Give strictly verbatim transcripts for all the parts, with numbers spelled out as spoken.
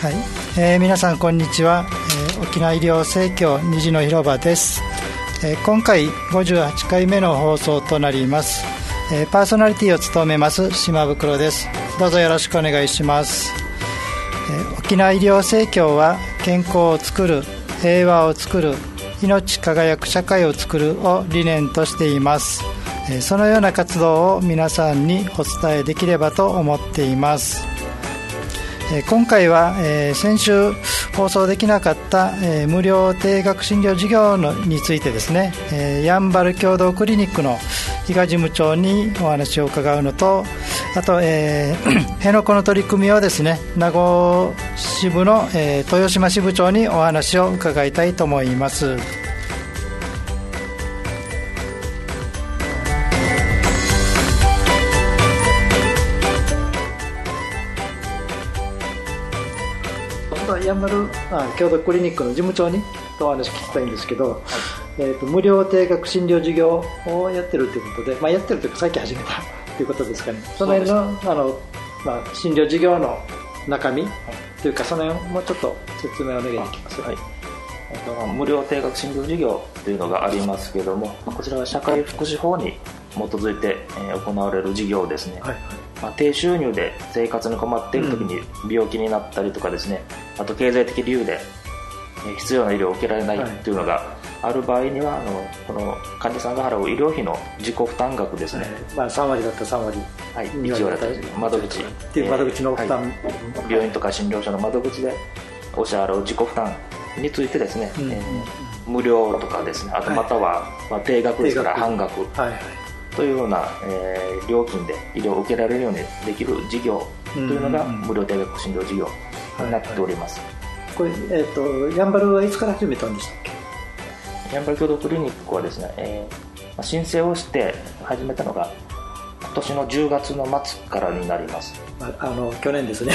はい、えー、皆さんこんにちは、えー、沖縄医療生協虹の広場です。えー、今回ごじゅうはちかいめの放送となります。えー、パーソナリティを務めます島袋です。どうぞよろしくお願いします。えー、沖縄医療生協は健康をつくる、平和をつくる、命輝く社会をつくるを理念としています。えー、そのような活動を皆さんにお伝えできればと思っています。えー、今回は、えー、先週放送できなかった、えー、無料低額診療事業のについてですね、えー、やんばる共同クリニックの伊賀事務長にお話を伺うのと、あと、えー、辺野古の取り組みをですね、名護支部の、えー、豊島支部長にお話を伺いたいと思います。やんばる共同クリニックの事務長にお話聞きたいんですけど、はい、えー、と無料低額診療事業をやってるということで、まあ、やってるというか最近始めたということですかね。その辺の、あの、まあ、診療事業の中身、はい、というかその辺もうちょっと説明をお願いできますか。はい、 えー、と無料低額診療事業というのがありますけれども、こちらは社会福祉法に基づいて、えー、行われる事業ですね。はい、まあ、低収入で生活に困っている時に病気になったりとかですね、うん、あと経済的理由で必要な医療を受けられないというのがある場合には、あのこの患者さんが払う医療費の自己負担額ですね、はい、 まあ、さんわりだったらさんわり、 はい、一応だったり窓口っていう窓口の負担、はい、 病院とか診療所の窓口でお支払う自己負担についてですね、うん、えー、無料とかですね、あとまたは、はい、まあ、低額ですから半額、はいはい、というような、えー、料金で医療を受けられるようにできる事業というのが無料低額診療事業になっております。 はいはい、これ、えーと、やんばるはいつから始めたんでしたっけ。 やんばる共同クリニックはですね、えー、申請をして始めたのが今年のじゅうがつの末からになります。 ああの去年ですね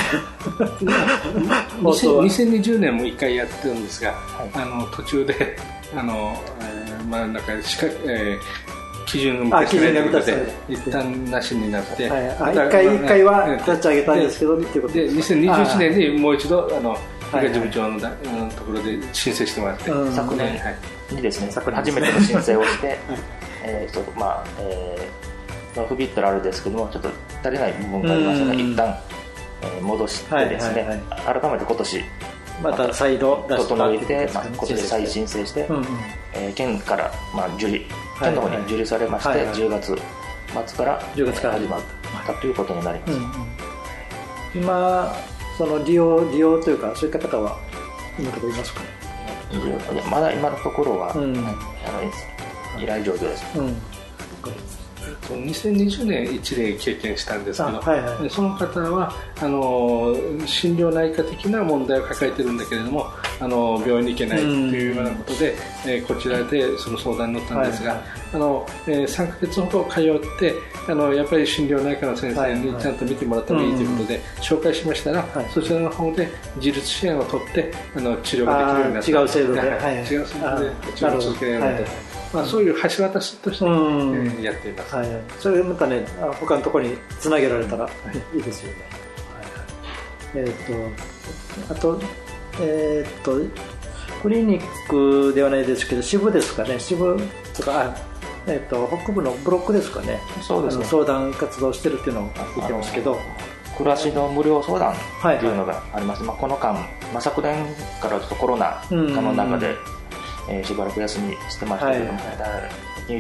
にせんにじゅうねんもいっかいやってるんですが、はい、あの途中であの、えーまあ、なんか資格、えー基準が満たされないということで一旦なしになって、はい、 あいっかいいっかいは立ち上げたんですけどっていうことで、にせんにじゅういちねんにもう一度あの伊賀事務長のだ、はいはい、ところで申請してもらって、 うん、昨年にですね、昨年初めての申請をして、はい、えー、ちょっとまあ、えー、不備ったらあれですけども、ちょっと足りない部分がありましたので、一旦、えー、戻してですね、はいはいはい、改めて今年また再度出して整えて、まあ、今年再申請して、うんうん、えー、県から、まあ、受理県の方に受理されまして、はいはい、じゅうがつ末からじゅうがつから始まったということになります。うんうん、 今その利用利用というかそういった方は今のところいますか。 いやまだ今のところは、うん、あの依頼状況です。うん、 にせんにじゅうねんいち例経験したんですけど、はいはい、その方はあの心療内科的な問題を抱えているんだけれども、あの病院に行けないというようなことで、えー、こちらでその相談に乗ったんですが、はいはい、あのえー、さんかげつほど通ってあのやっぱり心療内科の先生にちゃんと見てもらった方がいいということで、はいはい、紹介しましたら、はい、そちらの方で自立支援を取ってあの治療ができるようになった。 違う制度で、 はいはい、違う制度で治療を続けられるようになった。まあ、そういう橋渡しとして、ね、うんえー、やっています。 はいはい、それでまたね、他のところにつなげられたらいいですよね。はいはい、えー、とあと、えー、とクリニックではないですけど支部ですかね、支部とかあ、えー、と北部のブロックですかね、 そうですね、 相談活動してるっていうのを聞いてますけど、 暮らしの無料相談というのがあります。はいはい、まあ、この間、まあ、昨年からちょっとコロナ禍の中で、えー、しばらく休みしてましたけども、はいはい、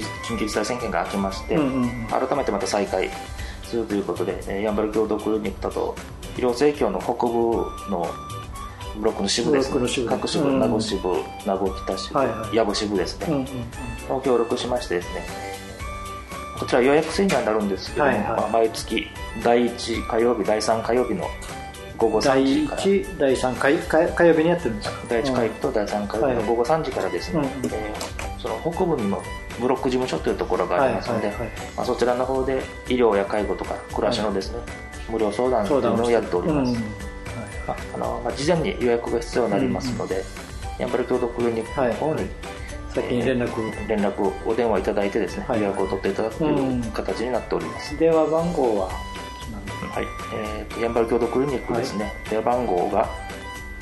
緊急事態宣言が明けまして、うんうんうん、改めてまた再開するということで、えー、やんばる共同クリニックだと医療生協の北部のブロックの支部ですね、各支部、名護支部、名護北支部、はいはい、矢部支部ですね、うんうんうん、協力しましてですね、こちら予約制にはなるんですけども、はいはい、まあ、毎月だいいち火曜日、だいさん火曜日の午後さんじから、だいいち、 だいさん火曜日にやってるんですか。 だいいち火曜日とだいさん火曜日の午後さんじからですね、はい、えー、その北部にもブロック事務所というところがありますので、はいはいはい、まあ、そちらの方で医療や介護とか暮らしのですね、はい、無料相談というのをやっております。まああのまあ、事前に予約が必要になりますので、うんうん、やんばる共同クリニックの方に、はいはい、 先に連絡、 えー、連絡お電話いただいてですね、はい、予約を取っていただくという形になっております。 うん、電話番号は、 はい、えー、やんばる共同クリニックですね、はい、電話番号が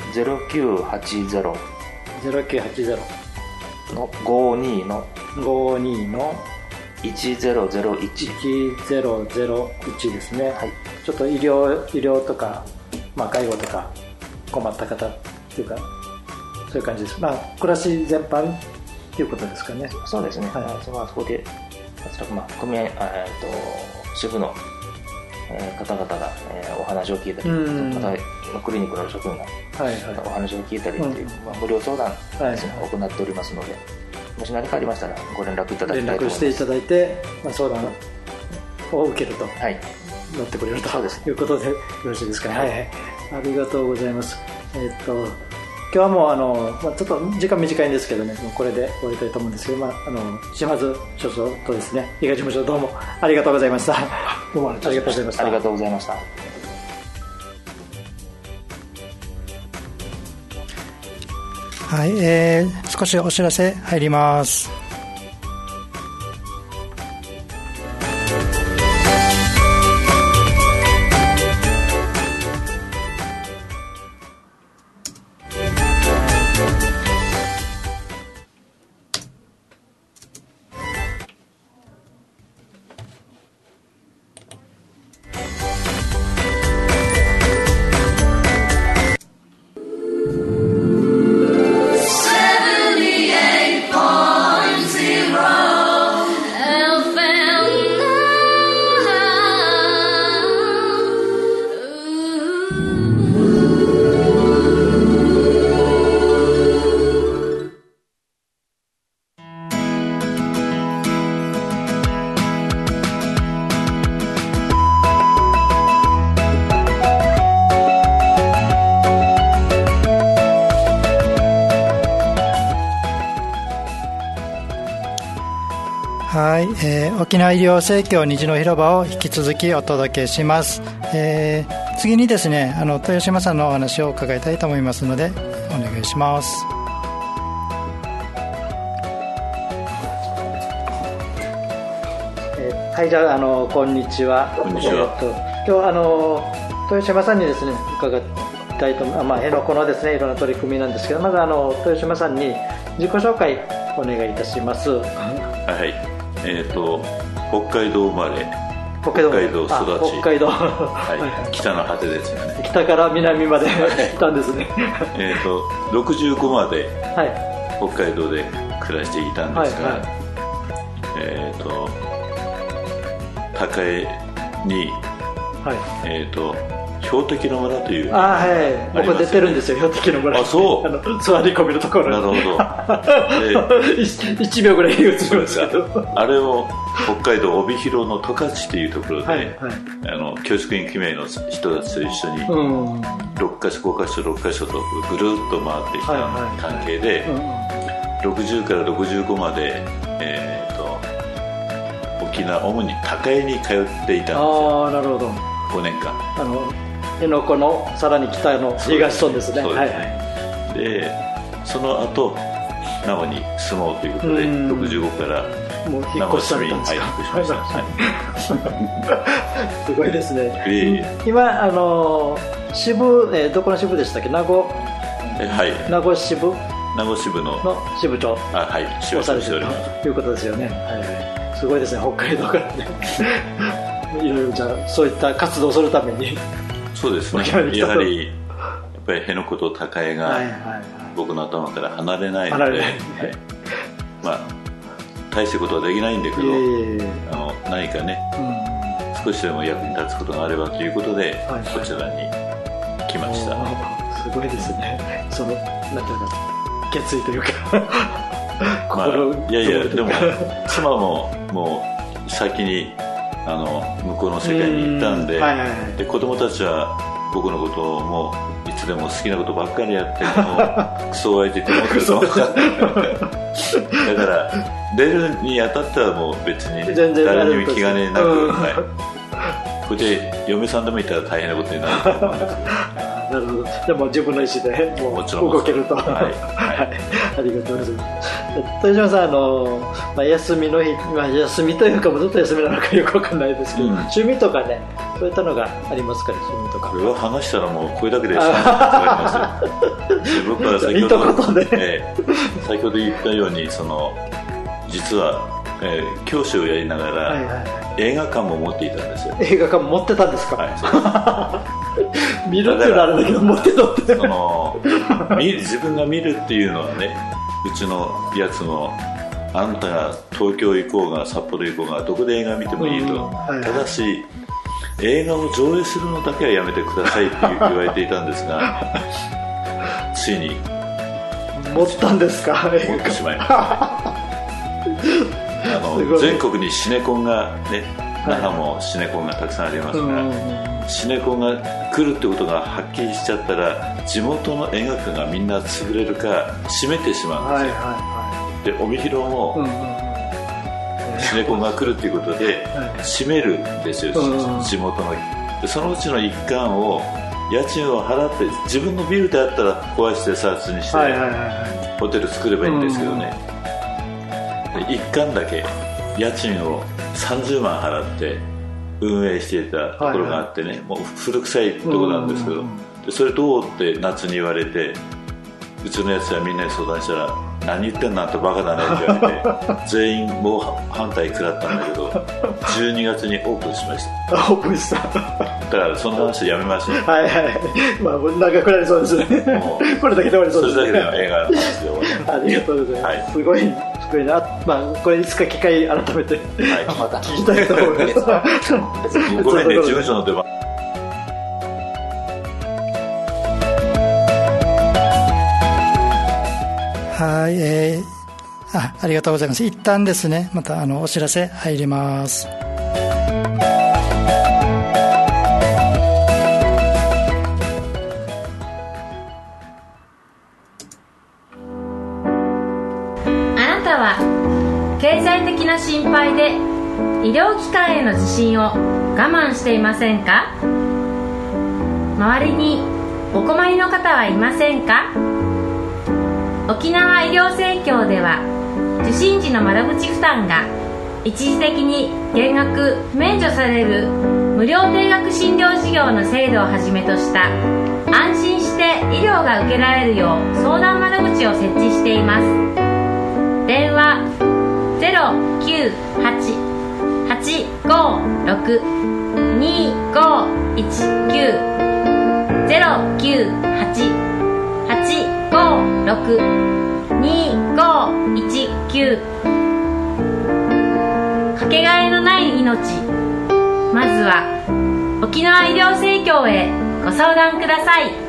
ゼロきゅうはちゼロゼロきゅうはちゼロのごにのごにのいちゼロゼロいち いちゼロゼロいちですね、はい、ちょっと医療、医療とか、まあ、介護とか困った方っていうかそういう感じです。まあ暮らし全般ということですかね。 そうですね、はい、そこでまあ組合、えー、と支部の、えー、方々が、えー、お話を聞いたり、またクリニックの職員が、はいはい、お話を聞いたりという、うんまあ、無料相談ですね、はい、行っておりますので、もし何かありましたらご連絡いただきたいと思います。 連絡していただいて、まあ、相談を受けると、はい、乗ってくれると、ね、いうことでよろしいですかね。はいはい、ありがとうございます。えー、っと今日はもうあの、まあ、ちょっと時間短いんですけどね、もうこれで終わりたいと思うんですけど、まあ、あの島津所長とですね、伊賀事務所どうもありがとうございました。どうもありがとうございました。 ありがとうございました。 はい、えー、少しお知らせ入ります。はい、えー、沖縄医療生協虹の広場を引き続きお届けします。えー、次にですね、あの豊島さんのお話を伺いたいと思いますのでお願いします。えー、はい、じゃあ、あのこんにちは。 こんにちは。えー、と今日あの豊島さんにですね伺いたいと、まあ、辺野古のですねいろんな取り組みなんですけど、まずあの豊島さんに自己紹介お願いいたします。 はい、えーと、北海道生まれ、 北海道、 北海道育ち、 北海道、 はい、北の果てですよね。 北から南まで来たんですね。 えーと、ろくじゅうごまで北海道で暮らしていたんですが、はいはい、えーと、高江に、はい、えーと、標的の村という、 あ、はい、僕出てるんですよ、標的の村。 あ、そう。 あの座り込みのところ。 なるほど。 いちびょうぐらい映りますけど。 あれを北海道帯広の十勝というところで、はいはい、あの教職員組合の人たちと一緒にろっかしょごかしょろっかしょとぐるっと回ってきた関係で、ろくじゅうからろくじゅうごまで、えー、と沖縄主に高江に通っていたんですよ。 ああ、なるほど。 ごねんかん。 あの辺野古のさらに北の東村ですね。 そうですね。はいはい、でその後名護に住もうということでろくじゅうごからもう引っ越したんですか。 はい、引っ越しました。 すごいですね。えー、今あの支部、えー、どこの支部でしたっけ？名護、 えはい、 名護支部名護支部 の, の支部長、 あ、はい、支部長しておりますということですよね。はいはい、すごいですね、北海道からね。いろいろじゃあそういった活動をするために。 そうですね。やはりやっぱり辺野古と高江が僕の頭から離れないので、はいはいはい、まあ大したことはできないんだけど、あの何かね、うん、少しでも役に立つことがあればということで、はいはい、こちらに来ました。 すごいですね。そのなんていうか決意というか、 まあ、いやいやでも妻ももう先にあの向こうの世界に行ったんで、はいはいはい、で子供たちは僕のことをもういつでも好きなことばっかりやってもクソ相手って思ってるかもしれないだから出るにあたってはもう別に誰にも気兼ねなく、はい、これで嫁さんでもいたら大変なことになると思うんですけどなるほど。でも自分の意思でもう動けると、はいはい、ありがとうございます。豊島さん、あの、まあ、休みの日、まあ、休みというかもずっと休みなのかよくわかんないですけど、うん、趣味とかね、 そういったのがありますかね、趣味とか。 これは話したらもうこれだけでしかないですよ。僕は先ほど、えー、先ほど言ったようにその実は、えー、教師をやりながら、はいはいはい、映画館も持っていたんですよ。 映画館も持ってたんですか？ はい、 見るっていうのはあるんだけど持ってたってその見自分が見るっていうのはね、うちのやつもあんたが東京行こうが札幌行こうがどこで映画見てもいいと、うんはいはい、ただし映画を上映するのだけはやめてくださいって言われていたんですがついに持ったんですか？ 持ってしまいました、ね、あの全国にシネコンがね、那覇もシネコンがたくさんありますが、はい、シネコンが来るってことがはっきりしちゃったら地元の映画館がみんな潰れるか閉めてしまうんですよ、はいはいはい、で帯広も、うんうん、シネコンが来るっていうことで閉めるんですよ、はい、地元のでそのうちの一環を家賃を払って自分のビルであったら壊してサーチにして、はいはいはいはい、ホテル作ればいいんですけどね、うんうん、一環だけ家賃をさんじゅうまん払って運営していたところがあってね、はいはい、もう古臭いところなんですけど、でそれどうって夏に言われて、うちのやつはみんなに相談したら何言ってんのあんたバカだねって言われて全員もう反対食らったんだけどじゅうにがつにオープンしました。 オープンした。 だからその話やめましょう。 はいはい、まあ長くなりそうですね。もうこれだけで終わりそうですね。 それだけでは映画の話で終わり。 ありがとうございます、はい、すごいすごいな。まあこれいつか機会改めて、はい、また聞きたいと思います。 ごめんね、事務所の出番。 はい、えー、あ、ありがとうございます。一旦ですね、またあのお知らせ入ります。 あなたは経済的な心配で医療機関への受診を我慢していませんか？周りにお困りの方はいませんか？沖縄医療生協では受診時の窓口負担が一時的に減額免除される無料定額診療事業の制度をはじめとした安心して医療が受けられるよう相談窓口を設置しています。電話 ゼロきゅうはち はちごろく にごいちきゅう ゼロきゅうはち はちごろく にごいちきゅう。かけがえのない命、まずは沖縄医療生協へご相談ください。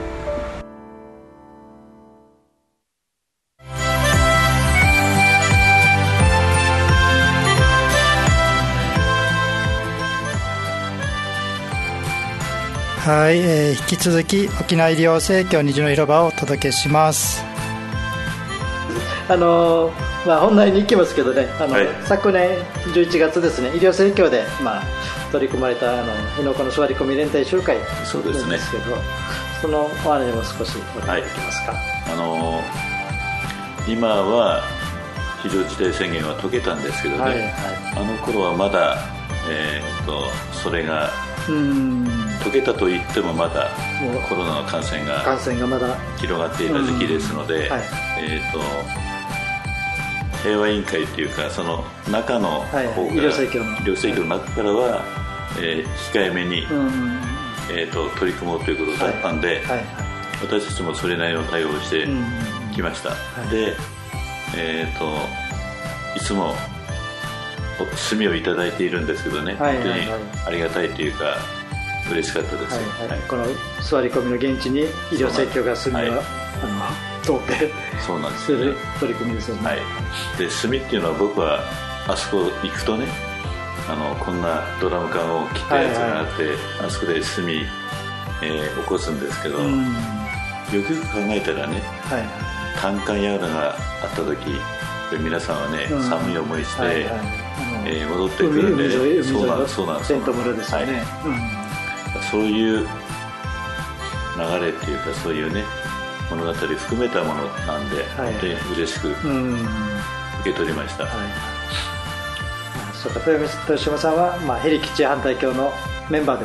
はい、えー、引き続き沖縄医療生協虹の広場をお届けします。あのーまあ、本題に行きますけどね、あの、はい、昨年じゅういちがつですね、医療生協で、まあ、取り組まれたあの辺野古の座り込み連帯集会なんですけど、 そうですね、そのお話も少しお願いできますか。はい、 あのー、今は非常事態宣言は解けたんですけどね、はいはい、あの頃はまだ、えー、とそれがうん解けたといってもまだコロナの感染が広がっていた時期ですので、はい、えー、と平和委員会というかその中の方が、はいはい、医療生協の医療生協の中からは、はい、えー、控えめに、えー、と取り組もうということだったんで、はいはいはい、私たちもそれなりの対応をしてきました。はい、で、えー、といつも炭をいただいているんですけどね、はいはいはい、本当にありがたいというか嬉しかったです、 はいはいはい、この座り込みの現地に医療生協が炭を、はい、あの通ってそうなんですよ、ね、 する取り組みですよね。 はい、で炭っていうのは僕はあそこ行くとね、あのこんなドラム缶を切ったやつがあって、はいはい、あそこで炭、えー、起こすんですけど、よくよく考えたらね、はい、単管やらがあった時皆さんはね、うん、寒い思いして、はいはい、えー、戻ってくるんで、ね、そうなんそうなんテント村ですよね、はい、 うん、そういう流れっていうかそういうね物語含めたものなんで、はい、本当に嬉しく受け取りました。はい、 そうか、豊島さんは、まあ、ヘリ基地反対協のメンバーでも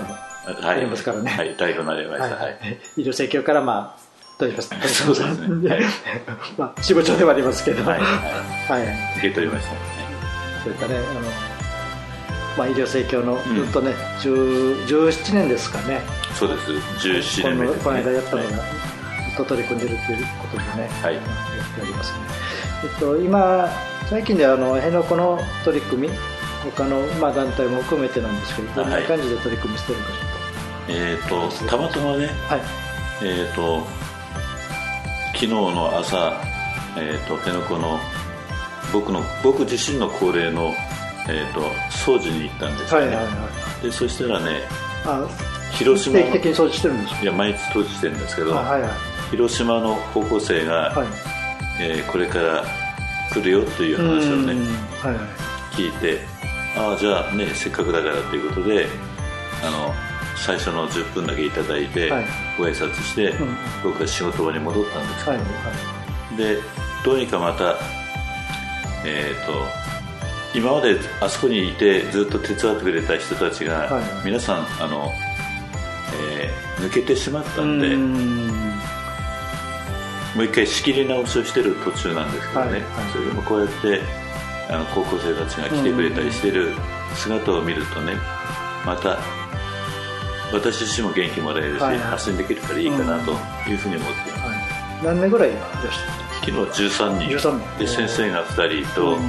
ありますからね。 はい、逮捕になりました。はい。 医療生協からまあどうします。 そうですね。はい。 まあ支部長ではありますけど。はい。はい。 受け取りました。 それからね、あのまあ医療生協のずっとね、じゅう、じゅうななねんですかね。 そうです。じゅうななねんめですね。 この間やったのがずっと取り組んでるということでね。 はい。 やっておりますね。えっと今最近であの辺野古の取り組み。他の、まあ、団体も含めてなんですけど、どんな感じで取り組みしてるかちょっと、えーとたまたまね、はい、えーと昨日の朝、えーと辺野古の僕の僕自身の恒例の、えーと掃除に行ったんですよね、はいはいはい、でそしたらね、あ広島定期的に掃除してるんですか？ いや毎日掃除してるんですけど、 はいはい、 広島の高校生が、はい、えー、これから来るよという話をね、はいはい、聞いて、ああじゃあねせっかくだからということであの最初のじゅっぷんだけいただいて、はい、ご挨拶して、うん、僕は仕事場に戻ったんですけど、はいはい、でどうにかまた、えー、と今まであそこにいてずっと手伝ってくれた人たちが、はいはい、皆さんあの、えー、抜けてしまったんで、うん、もう一回仕切り直しをしてる途中なんですけどね、はいはい、それでもこうやってあの高校生たちが来てくれたりしてる姿を見るとね、また私自身も元気もらえるし、はい、発信できるからいいかなというふうに思っています、はい、 何名ぐらいいらっしゃった？ 昨日じゅうさんにんで先生がふたりと、うん、はい、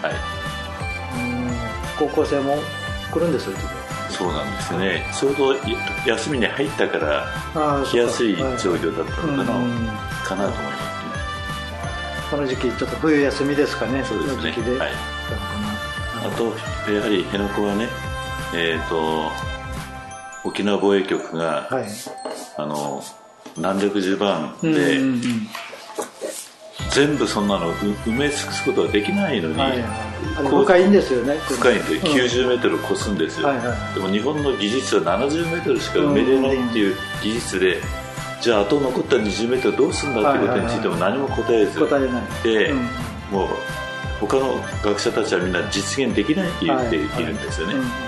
高校生も来るんですよ。 そうなんですよね、ちょうど休みに入ったから来やすい状況だったのかな、はい、かなと思いますね。 この時期ちょっと冬休みですかね。 そうですね、はい、あとやはり辺野古はね、えーと沖縄防衛局が、はい、あの何百十番で、うんうんうん、全部そんなの埋め尽くすことはできないのに、はいはい、 あれ深いんですよね。 深いんできゅうじゅうメートルを超すんですよ、はいはい、でも日本の技術はななじゅうメートルしか埋めれないっていう技術で、じゃああと残ったにじゅうメートルどうするんだっていうことについても何も答えず、 答えないで、うん、もう他の学者たちはみんな実現できないって言っているんですよね、はいはい、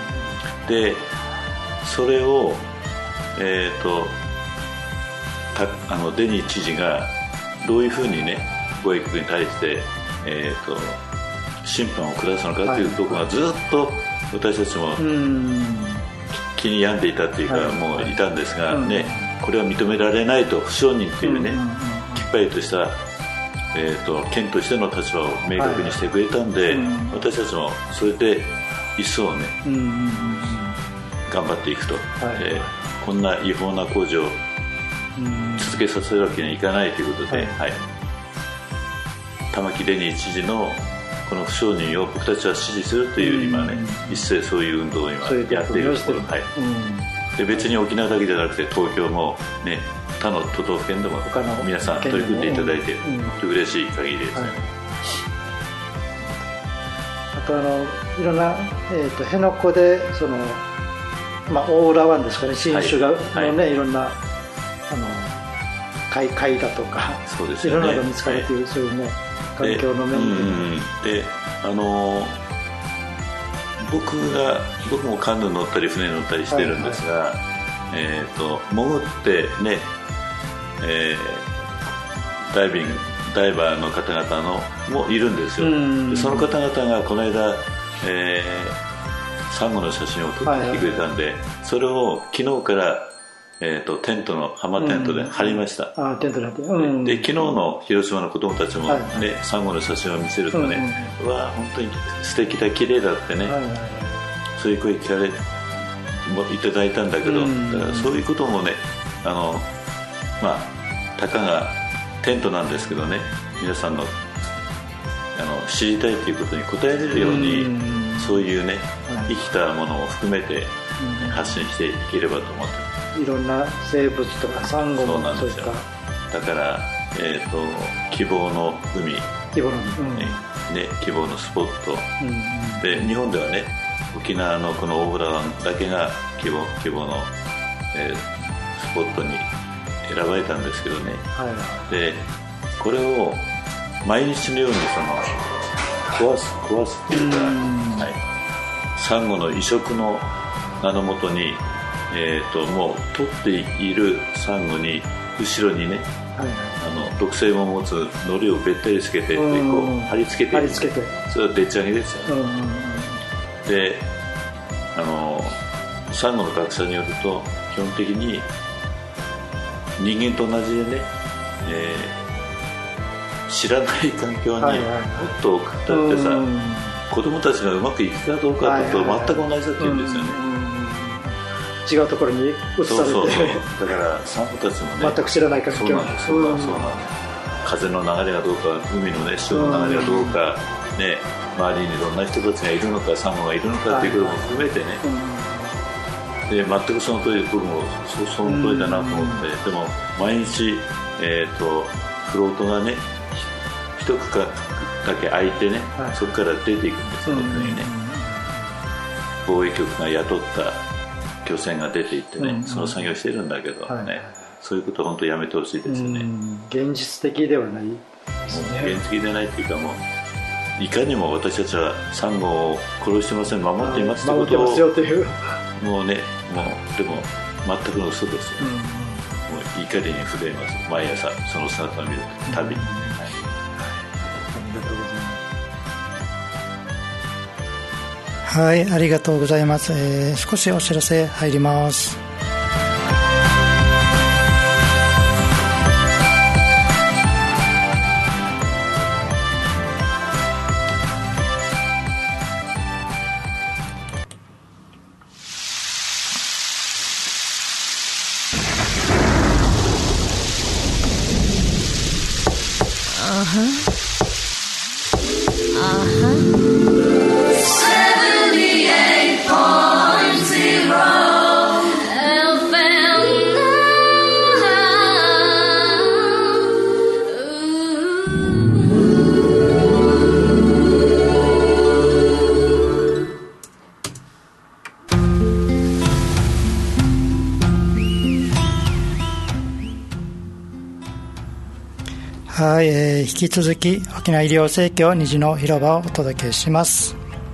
でそれを、えーと、たあのデニー知事がどういうふうにね防衛局に対して、えーと、審判を下すのかというところがずっと私たちも気に病んでいたというか、はい、もういたんですが、ね、これは認められないと不承認というね、きっぱりとした、えーと、県としての立場を明確にしてくれたんで、はい、私たちもそれで一層ね、うんうんうん、頑張っていくと、はい、えー、こんな違法な工事を続けさせるわけにはいかないということで、はいはい、玉城デニー知事のこの不承認を僕たちは支持するという、今ね、一斉そういう運動を今やっているところ、はい、で別に沖縄だけじゃなくて東京も、ね、他の都道府県でも皆さん取り組んでいただいて、うん、嬉しい限りですね、はい、 あとあのいろんな、えーと、辺野古でその、まあ、大浦湾ですかね、新種が、はいのね、はい、いろんなあの貝, 貝だとか、 そうですね、 いろんなのが見つかるという、はい、そういうね環境の面で、で、あのー、僕が僕もカヌー乗ったり船乗ったりしてるんですが、はいはい、えーと、潜ってね、えー、ダイビングダイバーの方々のもいるんですよ。でその方々がこの間、えー、サンゴの写真を撮ってきてくれたんで、はいはい、それを昨日からえー、とテントの浜テントで貼りました、 うん、あテントで貼って、 うん、で昨日の広島の子供たちも、ね、はい、サンゴの写真を見せるとね、うん、うわ本当に素敵だ綺麗だってね、はいはいはい、そういう声聞かれもいただいたんだけど、うん、だからそういうこともね、あのまあたかがテントなんですけどね、皆さんのあの知りたいということに答えれるように、うん、そういうね、はい、生きたものを含めて、うん、発信していければと思ってます。 いろんな生物とかサンゴもそういっただから、えーと、希望の海希望の、うんねね、希望のスポット、うんうん、で日本ではね沖縄のこの大浦湾だけが希望、希望の、えー、スポットに選ばれたんですけどね、はい、でこれを毎日のようにその壊す壊すっていうか、うん、はい、サンゴの移植の名のもとにえー、ともう取っているサンゴに後ろにね、はいはい、あの毒性も持つ糊をべったりつけて、こう貼り付けて、 貼り付けて、 それはでっち上げですよね。で、あのサンゴの学者によると基本的に人間と同じでね、えー、知らない環境にもっと送ったってさ、はいはいはい、子供たちがうまくいくかどうかと全く同じだって言うんですよね。 違うところに移されて、そうそうそう、 だからサンゴたちもね全く知らない環境、 そうなんです、そうなんです、風の流れがどうか、海のね潮の流れがどうか、ね、周りにどんな人たちがいるのか、サンゴがいるのかっていうことも含めてね、で全くその通り、僕も そ, その通りだなと思って、でも毎日、えー、とフロートがね一区画だけ空いてね、はい、そこから出ていくんですよね、防衛局が雇った漁船が出ていってね、うん、その作業してるんだけどね、はい、そういうことは本当やめてほしいですね。 現実的ではないですね。 現実的でないっていうか、もういかにも私たちはサンゴを殺してません、守っていますってことを、 守ってますよという、 もうね、もうでも全くの嘘ですよ、うん、もう怒りに震えます、毎朝その姿を見るたびに、うん、はい、ありがとうございます。 はい、ありがとうございます。えー、少しお知らせ入ります。あはあははい、えー、引き続き沖縄医療生協虹の広場をお届けします。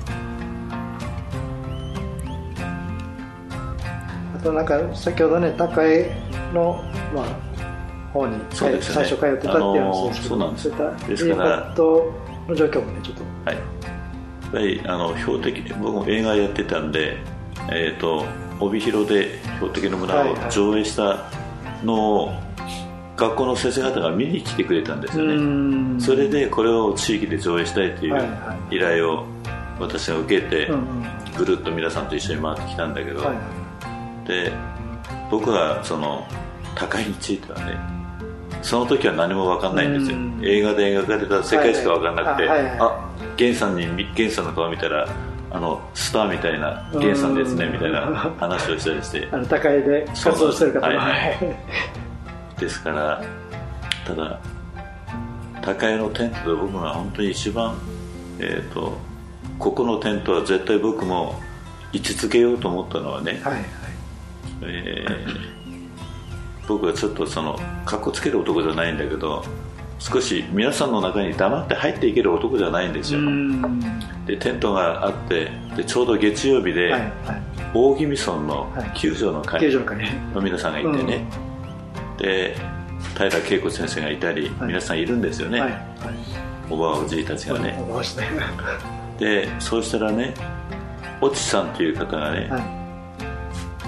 あとなんか先ほどね、高江の、まあ、方に、ね、最初通ってたっていう話ですけど、 そうなんです。 そういったですから iPad の状況もねちょっと、 はい、やっぱりあの標的、僕も映画やってたんで、えーと、帯広で標的の村を上映したのを、はいはい、学校の先生方が見に来てくれたんですよね。それでこれを地域で上映したいという依頼を私が受けて、ぐるっと皆さんと一緒に回ってきたんだけど、で僕はその高いについてはね、その時は何も分かんないんですよ。映画で描かれた世界しか分かんなくて、あ、源さんに源さんの顔見たらあのスターみたいな源さんですねみたいな話をしたりして、 あの高いで活動してる方の、はいはいですから、ただ高江のテントで僕が本当に一番、えーと、ここのテントは絶対僕も位置づけようと思ったのはね、はいはい、えー、僕はちょっとそのかっこつける男じゃないんだけど、少し皆さんの中に黙って入っていける男じゃないんですよ。でテントがあって、でちょうど月曜日で、はいはい、大宜味村の救助の会の皆さんがいてね、で平恵子先生がいたり、はい、皆さんいるんですよね、はいはい、おばあおじいたちがね、でそうしたらね、越智さんという方がね、はい、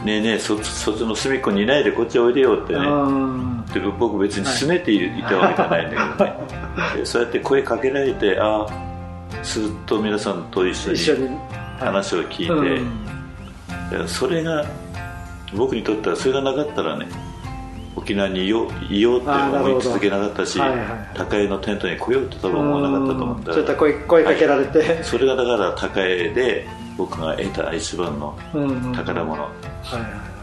ねえねえ そ, そっちの隅っこにいないでこっちおいでよってね、で僕別に拗ねていたわけじゃないんだけどね、はい、でそうやって声かけられて、ああすっと皆さんと一緒に話を聞いて、はい、それが僕にとっては、それがなかったらね、沖縄にいよう、いようって思い続けなかったし、はいはい、高江のテントに来ようって多分思わなかったと思ったら、 ちょっと 声, 声かけられて、はい、 それがだから高江で僕が得た一番の宝物、はい、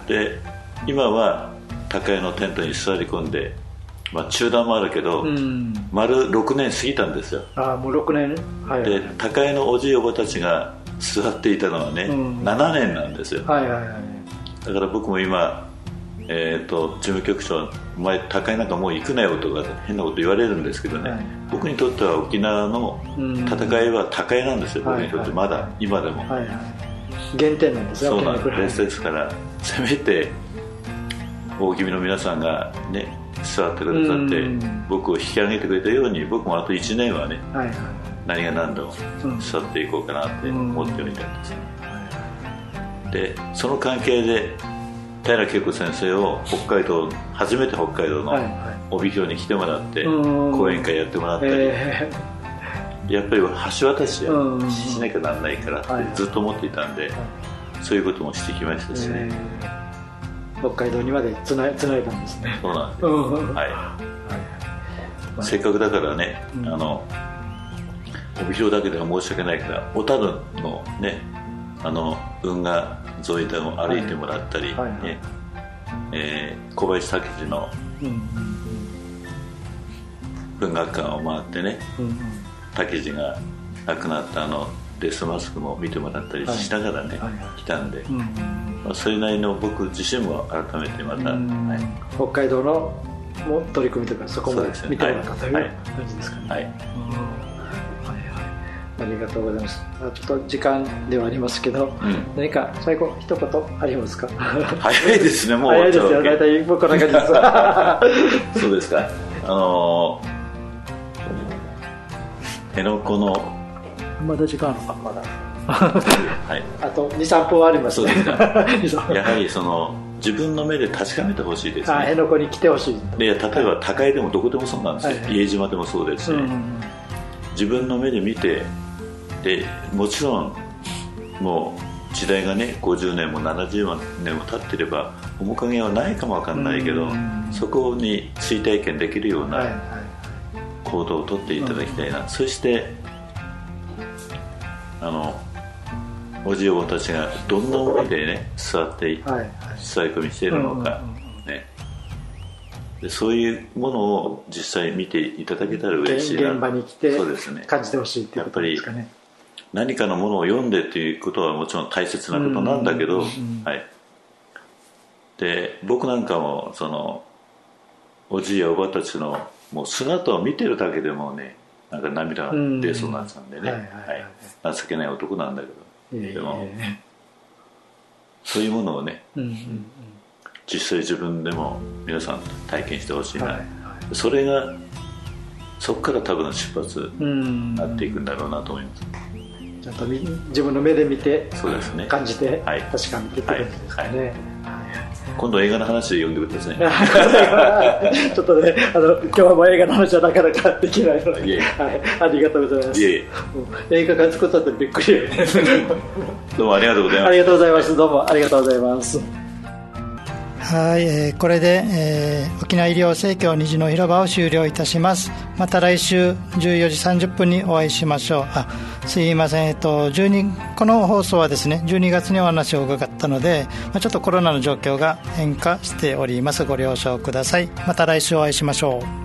で今は高江のテントに座り込んで、まあ、中断もあるけど、うん、丸ろくねん過ぎたんですよ。 あ、もうろくねん、はいはいはい、 で高江のおじいおばたちが座っていたのはね、うん、ななねんなんですよ、はいはいはい、だから僕も今えー、と事務局長、お前高江なんかもう行くなよとか変なこと言われるんですけどね、はい、僕にとっては沖縄の戦いは高江なんですよ、僕にとってまだ、はい、今でも、はいはい、 原点なんですよ。 そうなんです。ですからせめて大きみの皆さんがね座ってくださって僕を引き上げてくれたように、僕もあといちねんはね、はいはい、何が何でも座っていこうかなって思っておりたいんですね。でその関係で平恵子先生を北海道初めて北海道の帯広に来てもらって講演会やってもらったり、えー、やっぱり橋渡しはしなきゃならないからってずっと思っていたんで、そういうこともしてきましたしね、 えー、北海道にまでつない、つないだんですね。 そうなんです、はいはい、せっかくだからね、うん、あの帯広だけでは申し訳ないから小樽のねあの運河沿いを歩いてもらったり、はいはいはい、えー、小林武史の文学館を回ってね、うんうん、武史が亡くなったあのデスマスクも見てもらったりしながらね、はいはいはい、来たんで、うんうん、まあ、それなりの僕自身も改めてまた、うんはい、 北海道のも取り組みとかそこも見てもらったという感じですかね。はいはい、ありがとうございます。ちょっと時間ではありますけど、うん、何か最後一言ありますか？ 早いですね、もう早いですよ、大体僕の中ですそうですか。あの辺野古のまだ時間あるのか、まだはい、あと にさんぷんはありますね。そうですか。 やはりその自分の目で確かめてほしいですね。 辺野古に来てほしい。 で例えば高井でもどこでもそうなんですよ、はい、家島でもそうですし、うんうん、自分の目で見て、でもちろんもう時代がねごじゅうねんもななじゅうねんも経ってれば面影はないかもわかんないけど、そこに追体験できるような行動をとっていただきたいな、うん、そしてあのおじいおばたちがどんな思いでね座って座り込みしているのか、ね、でそういうものを実際見ていただけたら嬉しいな。 現場に来て感じてほしいっていうことですかね。やっぱり何かのものを読んでということはもちろん大切なことなんだけど、はい、で僕なんかもそのおじいやおばたちのもう姿を見てるだけでもねなんか涙が出そうなんでね、情けない男なんだけど、でもそういうものをね、うんうんうん、実際自分でも皆さん体験してほしいな、はいはい、それがそこから多分出発になっていくんだろうなと思います。 ちゃんと自分の目で見て、 そうですね、 感じて、はい、確かめてってことですかね、はいはいはい、 今度映画の話で読んでくださいちょっとねあの今日はもう映画の話はなかなかできないので、はい、ありがとうございます。いえいえ、映画館作ったってびっくりどうもありがとうございます。 ありがとうございます。どうもありがとうございます。はい、えー、これで、えー、沖縄医療生協虹の広場を終了いたします。また来週じゅうよじさんじゅっぷんにお会いしましょう。あ、すいません、えっと、じゅうにこの放送はですねじゅうにがつにお話を伺ったので、まあ、ちょっとコロナの状況が変化しております。ご了承ください。また来週お会いしましょう。